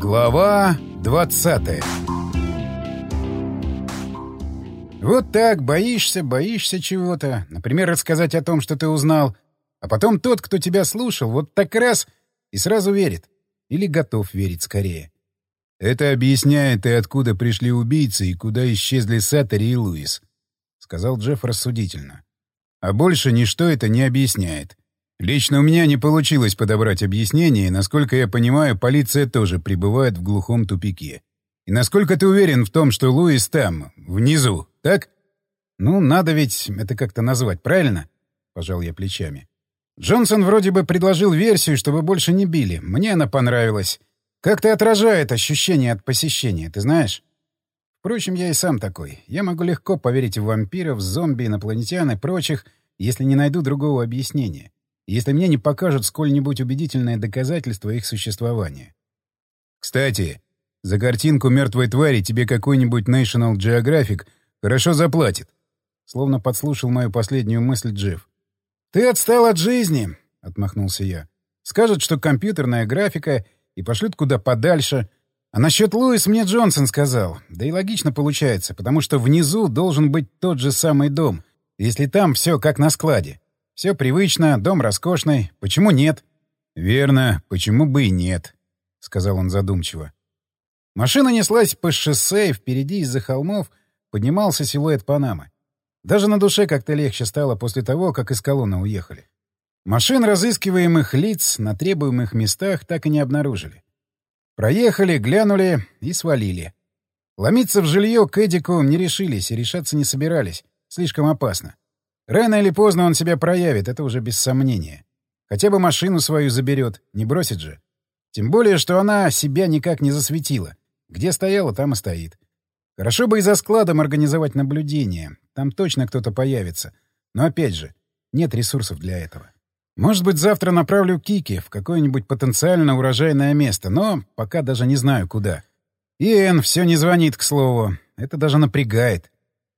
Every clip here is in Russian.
Глава 20. Вот так боишься чего-то, например, рассказать о том, что ты узнал, а потом тот, кто тебя слушал, вот так раз и сразу верит. Или готов верить скорее. «Это объясняет и откуда пришли убийцы, и куда исчезли Саттери и Луис», — сказал Джефф рассудительно. «А больше ничто это не объясняет. Лично у меня не получилось подобрать объяснение, и, насколько я понимаю, полиция тоже пребывает в глухом тупике. И насколько ты уверен в том, что Луис там, внизу, так?» «Ну, надо ведь это как-то назвать, правильно?» — пожал я плечами. «Джонсон вроде бы предложил версию, чтобы больше не били. Мне она понравилась. Как-то отражает ощущение от посещения, ты знаешь? Впрочем, я и сам такой. Я могу легко поверить в вампиров, зомби, инопланетян и прочих, если не найду другого объяснения. Если мне не покажут сколь-нибудь убедительное доказательство их существования». «Кстати, за картинку мертвой твари тебе какой-нибудь National Geographic хорошо заплатит», — словно подслушал мою последнюю мысль Джефф. «Ты отстал от жизни», — отмахнулся я. «Скажут, что компьютерная графика, и пошлют куда подальше. А насчет Луис мне Джонсон сказал. Да и логично получается, потому что внизу должен быть тот же самый дом, если там все как на складе. Все привычно, дом роскошный. Почему нет?» «Верно, почему бы и нет», — сказал он задумчиво. Машина неслась по шоссе, и впереди из-за холмов поднимался силуэт Панамы. Даже на душе как-то легче стало после того, как из колонны уехали. Машин разыскиваемых лиц на требуемых местах так и не обнаружили. Проехали, глянули и свалили. Ломиться в жилье к Эдику не решились и решаться не собирались. Слишком опасно. Рано или поздно он себя проявит, это уже без сомнения. Хотя бы машину свою заберет, не бросит же. Тем более, что она себя никак не засветила. Где стояла, там и стоит. Хорошо бы и за складом организовать наблюдение. Там точно кто-то появится. Но опять же, нет ресурсов для этого. Может быть, завтра направлю Кики в какое-нибудь потенциально урожайное место, но пока даже не знаю, куда. И Энн все не звонит, к слову. Это даже напрягает.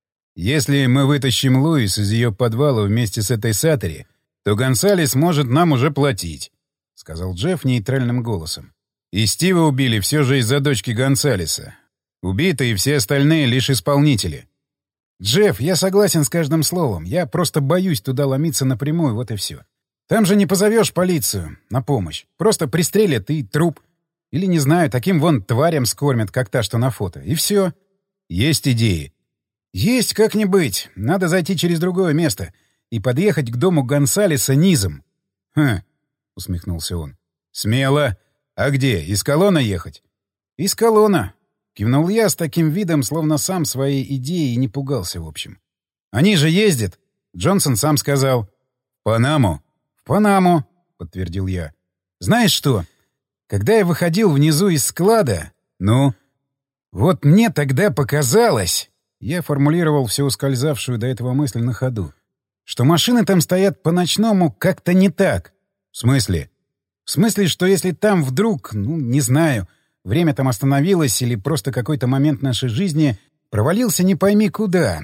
«Если мы вытащим Луис из ее подвала вместе с этой Саттери, то Гонсалес может нам уже платить», — сказал Джефф нейтральным голосом. «И Стива убили все же из-за дочки Гонсалеса. Убиты и все остальные лишь исполнители». «Джефф, я согласен с каждым словом. Я просто боюсь туда ломиться напрямую, вот и все. Там же не позовешь полицию на помощь. Просто пристрелят и труп. Или, не знаю, таким вон тварям скормят, как та, что на фото. И все». «Есть идеи?» «Есть, как не быть. Надо зайти через другое место и подъехать к дому Гонсалеса низом». «Хм», — усмехнулся он. «Смело. А где, из колонны ехать?» «Из колонна», — кивнул я с таким видом, словно сам своей идеей не пугался, в общем. «Они же ездят», — Джонсон сам сказал. «Панаму?» «В Панаму», — подтвердил я. «Знаешь что? Когда я выходил внизу из склада...» «Ну?» «Вот мне тогда показалось...» Я формулировал всю ускользавшую до этого мысль на ходу. «Что машины там стоят по-ночному как-то не так». «В смысле?» «В смысле, что если там вдруг, не знаю, время там остановилось или просто какой-то момент нашей жизни провалился не пойми куда.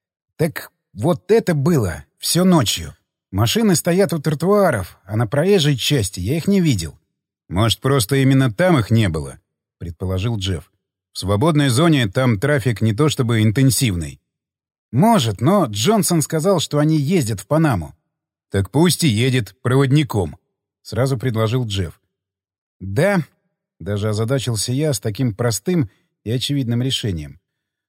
Так вот это было все ночью. Машины стоят у тротуаров, а на проезжей части я их не видел». «Может, просто именно там их не было?» — предположил Джефф. «В свободной зоне там трафик не то чтобы интенсивный». «Может, но Джонсон сказал, что они ездят в Панаму». «Так пусть и едет проводником», — сразу предложил Джефф. «Да», — даже озадачился я с таким простым и очевидным решением.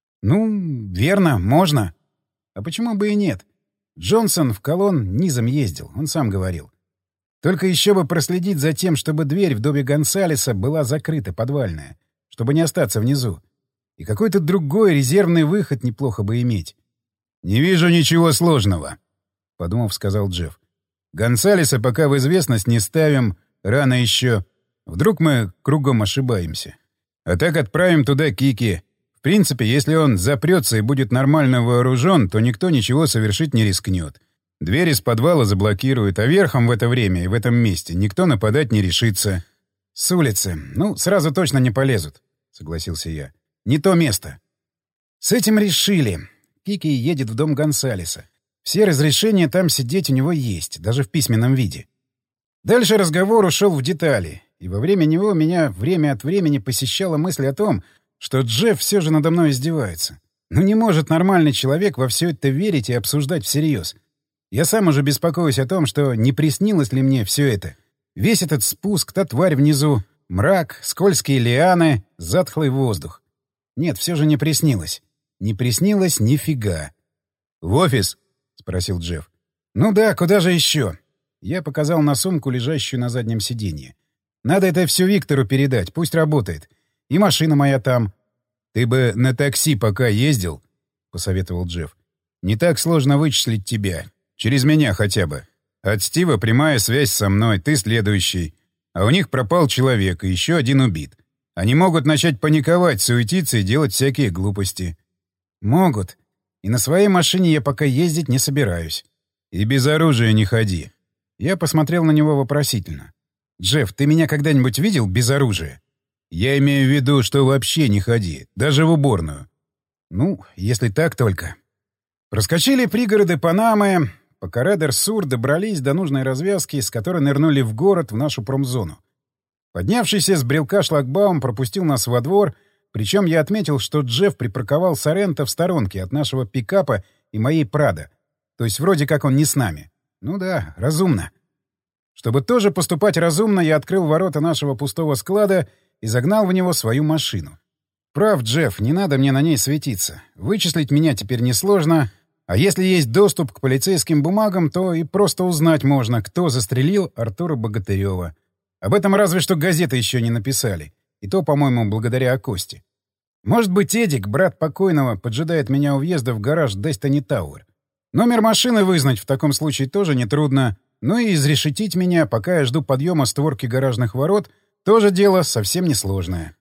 «Ну, верно, можно. А почему бы и нет? Джонсон в колонн низом ездил, он сам говорил. Только еще бы проследить за тем, чтобы дверь в доме Гонсалеса была закрыта, подвальная, чтобы не остаться внизу. И какой-то другой резервный выход неплохо бы иметь». «Не вижу ничего сложного», — подумав, сказал Джефф. «Гонсалеса пока в известность не ставим, рано еще. Вдруг мы кругом ошибаемся. А так отправим туда Кики. В принципе, если он запрется и будет нормально вооружен, то никто ничего совершить не рискнет. Дверь из подвала заблокируют, а верхом в это время и в этом месте никто нападать не решится». «С улицы. Ну, сразу точно не полезут», — согласился я. «Не то место». «С этим решили. Кики едет в дом Гонсалеса. Все разрешения там сидеть у него есть, даже в письменном виде. Дальше разговор ушел в детали. и во время него меня время от времени посещала мысль о том, что Джефф все же надо мной издевается. Но не может нормальный человек во все это верить и обсуждать всерьез. Я сам уже беспокоюсь о том, что не приснилось ли мне все это. Весь этот спуск, та тварь внизу, мрак, скользкие лианы, затхлый воздух. Нет, все же не приснилось. Не приснилось нифига. «В офис?» — спросил Джефф. «Ну да, куда же еще?» Я показал на сумку, лежащую на заднем сиденье. «Надо это все Виктору передать, пусть работает. И машина моя там». «Ты бы на такси пока ездил?» — посоветовал Джефф. «Не так сложно вычислить тебя. Через меня хотя бы. От Стива прямая связь со мной, ты следующий. А у них пропал человек, и еще один убит. Они могут начать паниковать, суетиться и делать всякие глупости». «Могут. И на своей машине я пока ездить не собираюсь». «И без оружия не ходи». Я посмотрел на него вопросительно. «Джефф, ты меня когда-нибудь видел без оружия?» «Я имею в виду, что вообще не ходи, даже в уборную». «Ну, если так только». Проскочили пригороды Панамы, по Корредер-Сур добрались до нужной развязки, с которой нырнули в город, в нашу промзону. Поднявшийся с брелка шлагбаум пропустил нас во двор, причем я отметил, что Джефф припарковал Соренто в сторонке от нашего пикапа и моей Прадо. То есть вроде как он не с нами. Ну да, разумно. Чтобы тоже поступать разумно, я открыл ворота нашего пустого склада и загнал в него свою машину. Прав, Джефф, не надо мне на ней светиться. Вычислить меня теперь несложно, а если есть доступ к полицейским бумагам, то и просто узнать можно, кто застрелил Артура Богатырева. Об этом разве что газеты еще не написали. И то, по-моему, благодаря Акосте. Может быть, Эдик, брат покойного, поджидает меня у въезда в гараж Destiny Tower. Номер машины вызнать в таком случае тоже нетрудно. Ну и изрешетить меня, пока я жду подъема створки гаражных ворот, тоже дело совсем несложное.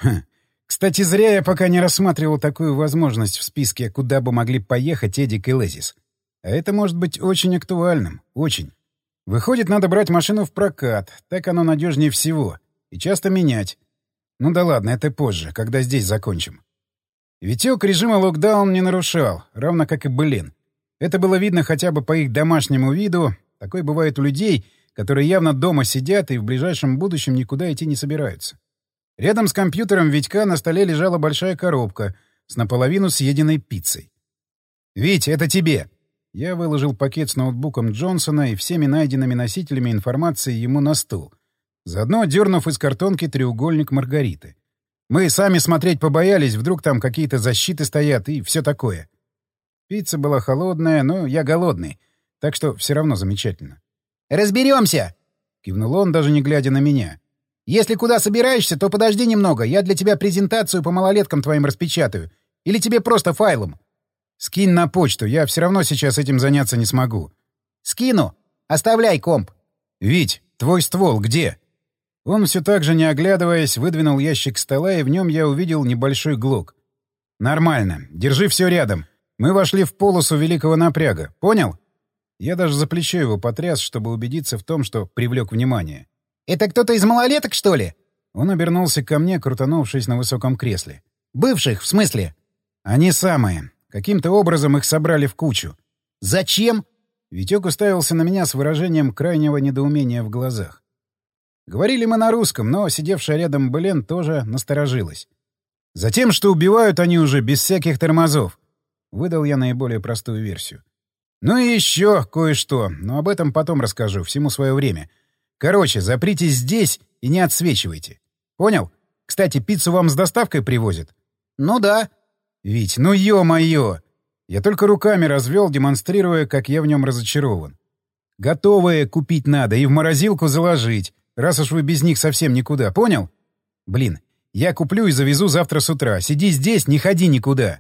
Кстати, зря я пока не рассматривал такую возможность в списке, куда бы могли поехать Эдик и Лезис. А это может быть очень актуальным. Очень. Выходит, надо брать машину в прокат. Так оно надежнее всего. И часто менять. Ну да ладно, это позже, когда здесь закончим. Витек режима локдаун не нарушал, равно как и Былин. Это было видно хотя бы по их домашнему виду. Такое бывает у людей, которые явно дома сидят и в ближайшем будущем никуда идти не собираются. Рядом с компьютером Витька на столе лежала большая коробка с наполовину съеденной пиццей. «Вить, это тебе!» Я выложил пакет с ноутбуком Джонсона и всеми найденными носителями информации ему на стол, заодно дернув из картонки треугольник Маргариты. Мы сами смотреть побоялись, вдруг там какие-то защиты стоят и все такое. Пицца была холодная, но я голодный, так что все равно замечательно. «Разберемся!» — кивнул он, даже не глядя на меня. «Если куда собираешься, то подожди немного, я для тебя презентацию по малолеткам твоим распечатаю. Или тебе просто файлом?» «Скинь на почту, я все равно сейчас этим заняться не смогу». «Скину. Оставляй комп». «Вить, твой ствол где?» Он все так же, не оглядываясь, выдвинул ящик стола, и в нем я увидел небольшой глок. «Нормально. Держи все рядом. Мы вошли в полосу великого напряга. Понял?» Я даже за плечо его потряс, чтобы убедиться в том, что привлек внимание. «Это кто-то из малолеток, что ли?» Он обернулся ко мне, крутанувшись на высоком кресле. «Бывших, в смысле?» «Они самые. Каким-то образом их собрали в кучу». «Зачем?» Витек уставился на меня с выражением крайнего недоумения в глазах. Говорили мы на русском, но сидевшая рядом Белен тоже насторожилась. «Затем, что убивают они уже без всяких тормозов», — выдал я наиболее простую версию. «Ну и еще кое-что, но об этом потом расскажу, всему свое время. Короче, запритесь здесь и не отсвечивайте. Понял? Кстати, пиццу вам с доставкой привозят?» «Ну да». «Вить, ну ё-моё!» Я только руками развел, демонстрируя, как я в нем разочарован. «Готовые купить надо и в морозилку заложить, раз уж вы без них совсем никуда, понял? Блин, я куплю и завезу завтра с утра. Сиди здесь, не ходи никуда».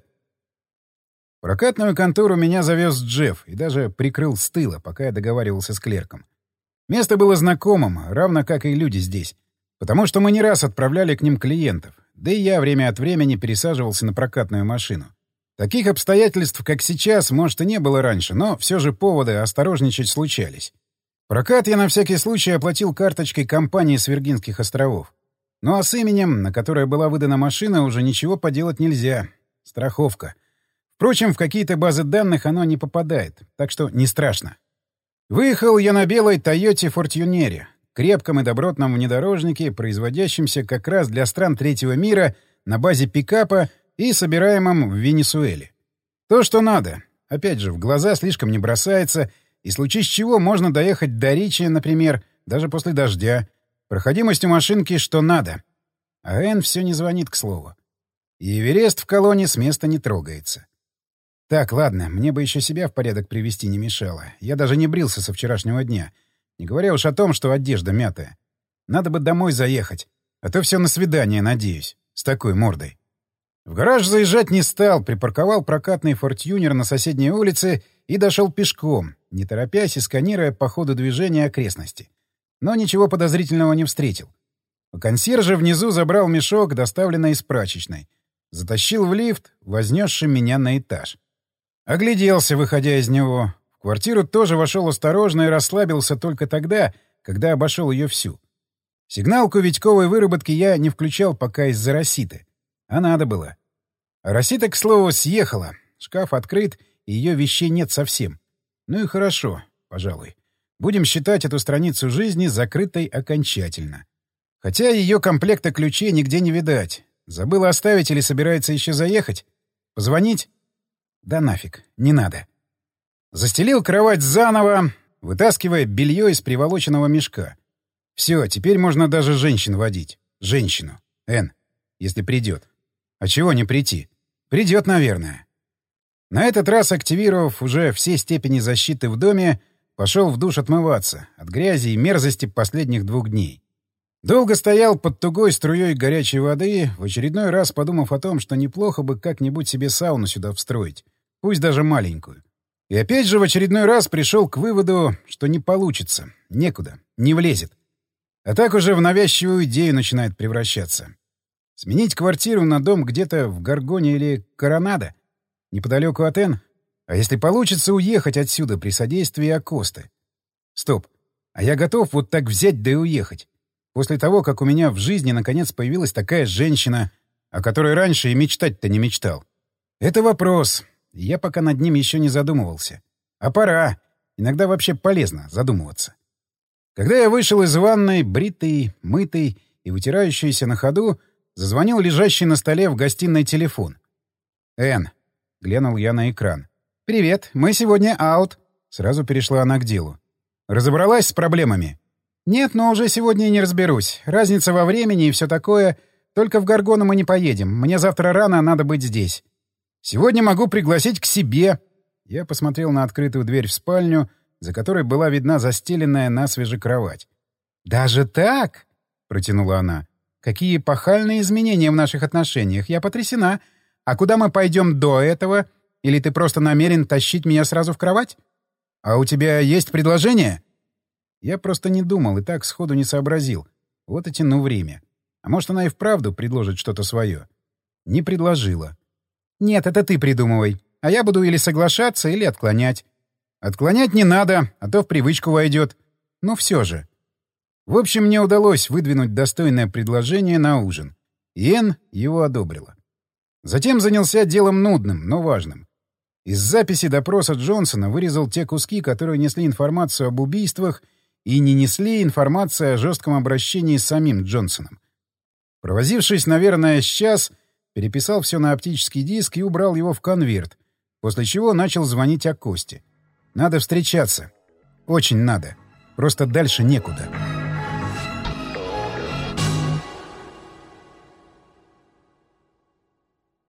В прокатную контору меня завез Джефф и даже прикрыл с тыла, пока я договаривался с клерком. Место было знакомым, равно как и люди здесь, потому что мы не раз отправляли к ним клиентов, да и я время от времени пересаживался на прокатную машину. Таких обстоятельств, как сейчас, может, и не было раньше, но все же поводы осторожничать случались. Прокат я на всякий случай оплатил карточкой компании с Виргинских островов. Ну а с именем, на которое была выдана машина, уже ничего поделать нельзя. Страховка. Впрочем, в какие-то базы данных оно не попадает, так что не страшно. Выехал я на белой Тойоте Фортюнере. крепком и добротном внедорожнике, производящемся как раз для стран третьего мира на базе пикапа и собираемом в Венесуэле. То, что надо. Опять же, в глаза слишком не бросается, и случись чего можно доехать до Ричи, например, даже после дождя. Проходимость у машинки что надо. А Энн все не звонит, к слову. И Эверест в колонне с места не трогается. Так, ладно, мне бы еще себя в порядок привести не мешало. Я даже не брился со вчерашнего дня. Не говоря уж о том, что одежда мятая. Надо бы домой заехать. А то все на свидание, надеюсь. С такой мордой. В гараж заезжать не стал, припарковал прокатный фортюнер на соседней улице и дошел пешком, не торопясь и сканируя по ходу движения окрестности. Но ничего подозрительного не встретил. У консьержа внизу забрал мешок, доставленный из прачечной. Затащил в лифт, вознесший меня на этаж. Огляделся, выходя из него. В квартиру тоже вошел осторожно и расслабился только тогда, когда обошел ее всю. Сигналку Витьковой выработки я не включал пока из-за Роситы. А надо было. А Росита, к слову, съехала. Шкаф открыт, и ее вещей нет совсем. Ну и хорошо, пожалуй. Будем считать эту страницу жизни закрытой окончательно. Хотя ее комплекта ключей нигде не видать. Забыла оставить или собирается еще заехать? Позвонить? Да нафиг, не надо. Застелил кровать заново, вытаскивая белье из приволоченного мешка. Все, теперь можно даже женщин водить. Женщину. Энн, если придет. А чего не прийти? Придет, наверное. На этот раз, активировав уже все степени защиты в доме, пошел в душ отмываться от грязи и мерзости последних 2 дней. Долго стоял под тугой струей горячей воды, в очередной раз подумав о том, что неплохо бы как-нибудь себе сауну сюда встроить, пусть даже маленькую. И опять же в очередной раз пришел к выводу, что не получится, некуда, не влезет. А так уже в навязчивую идею начинает превращаться. Сменить квартиру на дом где-то в Гаргоне или Коронадо, неподалеку от Энн? А если получится уехать отсюда при содействии Акосты? Стоп. А я готов вот так взять да и уехать. После того, как у меня в жизни наконец появилась такая женщина, о которой раньше и мечтать-то не мечтал. Это вопрос. Я пока над ним еще не задумывался. А пора. Иногда вообще полезно задумываться. Когда я вышел из ванной, бритый, мытый и вытирающийся на ходу, зазвонил лежащий на столе в гостиной телефон. «Энн», — глянул я на экран. «Привет, мы сегодня аут». Сразу перешла она к делу. «Разобралась с проблемами?» «Нет, но уже сегодня не разберусь. Разница во времени и все такое. Только в Гаргону мы не поедем. Мне завтра рано надо быть здесь. Сегодня могу пригласить к себе». Я посмотрел на открытую дверь в спальню, за которой была видна застеленная насвеже кровать. «Даже так?» — протянула она. «Какие эпохальные изменения в наших отношениях. Я потрясена. А куда мы пойдем до этого? Или ты просто намерен тащить меня сразу в кровать? А у тебя есть предложение?» Я просто не думал и так сходу не сообразил. Вот и тяну время. А может, она и вправду предложит что-то свое? Не предложила. «Нет, это ты придумывай. А я буду или соглашаться, или отклонять». «Отклонять не надо, а то в привычку войдет. Ну все же». В общем, мне удалось выдвинуть достойное предложение на ужин. И Энн его одобрила. Затем занялся делом нудным, но важным. Из записи допроса Джонсона вырезал те куски, которые несли информацию об убийствах и не несли информации о жестком обращении с самим Джонсоном. Провозившись, наверное, с час, переписал все на оптический диск и убрал его в конверт, после чего начал звонить Акосте. Надо встречаться. Очень надо. Просто дальше некуда.